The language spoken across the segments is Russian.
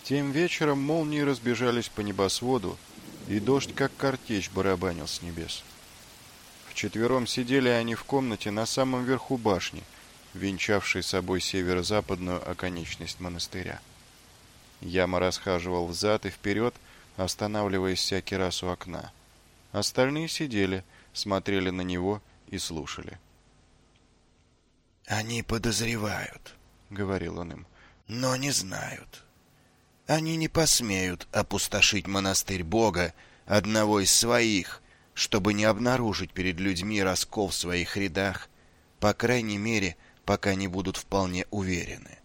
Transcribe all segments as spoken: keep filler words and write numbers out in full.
Тем вечером молнии разбежались по небосводу, и дождь, как картечь, барабанил с небес. Вчетвером сидели они в комнате на самом верху башни, венчавшей собой северо-западную оконечность монастыря. Яма расхаживал взад и вперед, останавливаясь всякий раз у окна. Остальные сидели, смотрели на него и слушали. «Они подозревают», — говорил он им, — «но не знают. Они не посмеют опустошить монастырь Бога, одного из своих, чтобы не обнаружить перед людьми раскол в своих рядах, по крайней мере, пока не будут вполне уверены.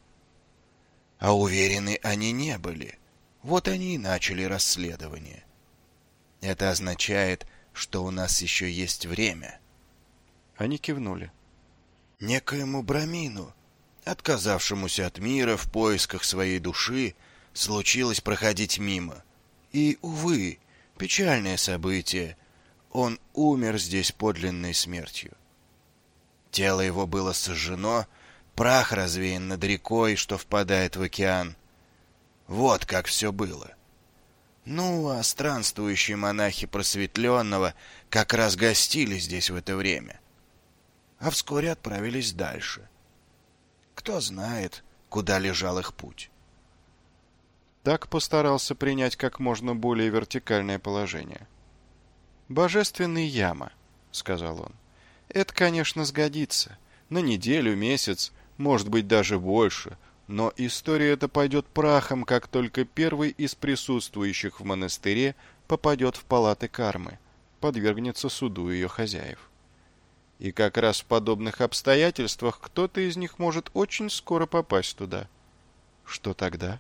А уверены они не были. Вот они и начали расследование. Это означает, что у нас еще есть время». Они кивнули. Некоему Брамину, отказавшемуся от мира в поисках своей души, случилось проходить мимо. И, увы, печальное событие, он умер здесь подлинной смертью. Тело его было сожжено, прах развеян над рекой, что впадает в океан. Вот как все было. Ну, а странствующие монахи Просветленного как раз гостили здесь в это время, а вскоре отправились дальше. Кто знает, куда лежал их путь. Так постарался принять как можно более вертикальное положение. «Божественный Яма», — сказал он. «Это, конечно, сгодится. На неделю, месяц, может быть, даже больше. Но история эта пойдет прахом, как только первый из присутствующих в монастыре попадет в палаты кармы, подвергнется суду ее хозяев. И как раз в подобных обстоятельствах кто-то из них может очень скоро попасть туда. Что тогда?»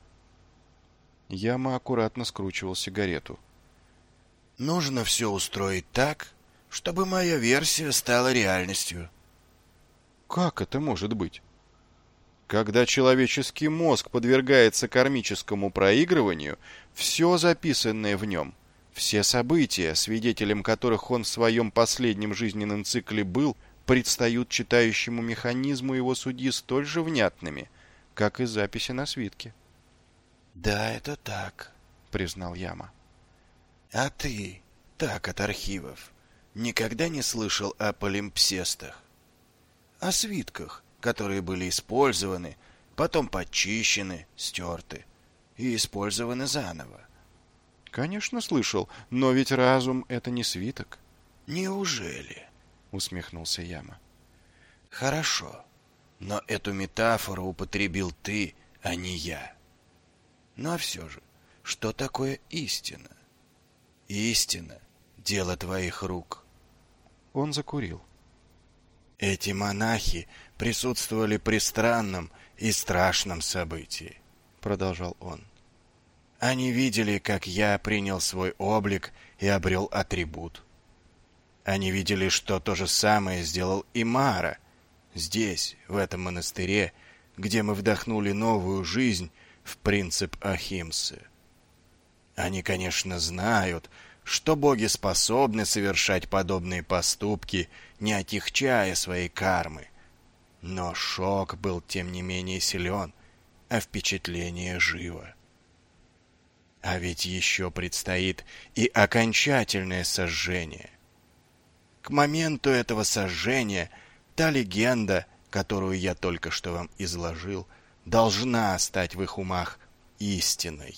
Яма аккуратно скручивал сигарету. «Нужно все устроить так, чтобы моя версия стала реальностью». «Как это может быть?» «Когда человеческий мозг подвергается кармическому проигрыванию, все записанное в нем, все события, свидетелем которых он в своем последнем жизненном цикле был, предстают читающему механизму его судьи столь же внятными, как и записи на свитке». «Да, это так», — признал Яма. «А ты, так от архивов, никогда не слышал о полимпсестах? О свитках, которые были использованы, потом подчищены, стерты и использованы заново?» «Конечно, слышал, но ведь разум — это не свиток». «Неужели?» — усмехнулся Яма. «Хорошо, но эту метафору употребил ты, а не я. Но все же, что такое истина? Истина — дело твоих рук». Он закурил. «Эти монахи присутствовали при странном и страшном событии», — продолжал он. «Они видели, как я принял свой облик и обрел атрибут. Они видели, что то же самое сделал и Мара, здесь, в этом монастыре, где мы вдохнули новую жизнь в принцип Ахимсы. Они, конечно, знают, что боги способны совершать подобные поступки, не отягчая своей кармы. Но шок был, тем не менее, силен, а впечатление живо. А ведь еще предстоит и окончательное сожжение. К моменту этого сожжения та легенда, которую я только что вам изложил, должна стать в их умах истиной».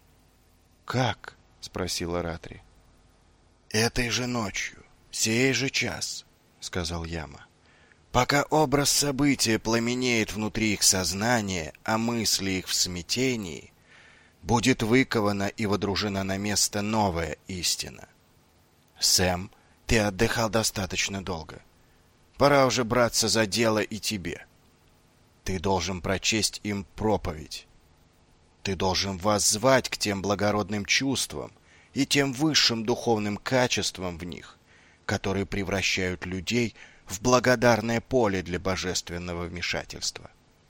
«Как?» — спросила Ратри. «Этой же ночью, сей же час», — сказал Яма. «Пока образ события пламенеет внутри их сознания, а мысли их в смятении, будет выкована и водружена на место новая истина. Сэм, ты отдыхал достаточно долго. Пора уже браться за дело и тебе. Ты должен прочесть им проповедь. Ты должен воззвать к тем благородным чувствам и тем высшим духовным качествам в них, которые превращают людей в благодарное поле для божественного вмешательства.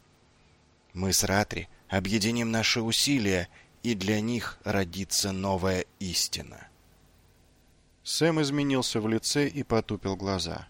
Мы с Ратри объединим наши усилия, и для них родится новая истина». Сэм изменился в лице и потупил глаза.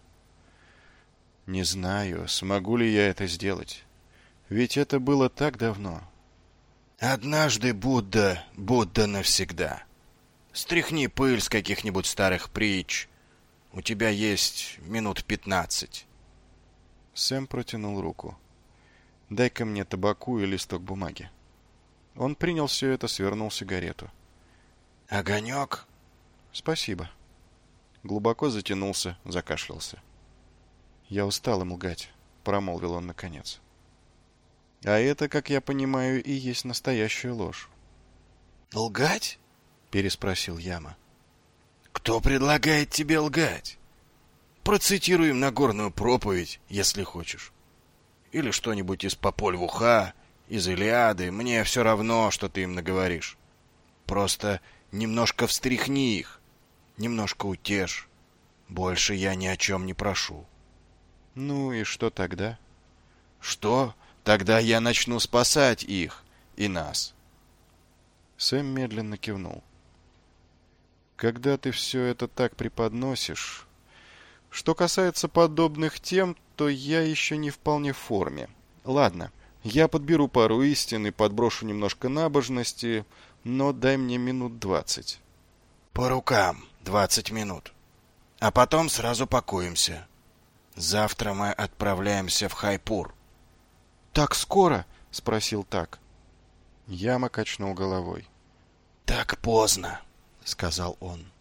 «Не знаю, смогу ли я это сделать. Ведь это было так давно. Однажды Будда, Будда навсегда. Стряхни пыль с каких-нибудь старых притч. У тебя есть минут пятнадцать. Сэм протянул руку. «Дай-ка мне табаку и листок бумаги». Он принял все это, свернул сигарету. «Огонек?» «Спасибо». Глубоко затянулся, закашлялся. «Я устал им лгать», — промолвил он наконец. «А это, как я понимаю, и есть настоящая ложь». «Лгать?» — переспросил Яма. «Кто предлагает тебе лгать? Процитируем Нагорную проповедь, если хочешь. Или что-нибудь из Пополь Vuh, из Илиады. Мне все равно, что ты им наговоришь. Просто немножко встряхни их, немножко утешь. Больше я ни о чем не прошу». «Ну и что тогда?» «Что? Тогда я начну спасать их и нас». Сэм медленно кивнул. «Когда ты все это так преподносишь... Что касается подобных тем, то я еще не вполне в форме. Ладно, я подберу пару истин и подброшу немножко набожности, но дай мне минут двадцать». «По рукам двадцать минут. А потом сразу пакуемся. Завтра мы отправляемся в Хайпур». «Так скоро?» — спросил Так. Яма качнул головой. «Так поздно», — сказал он.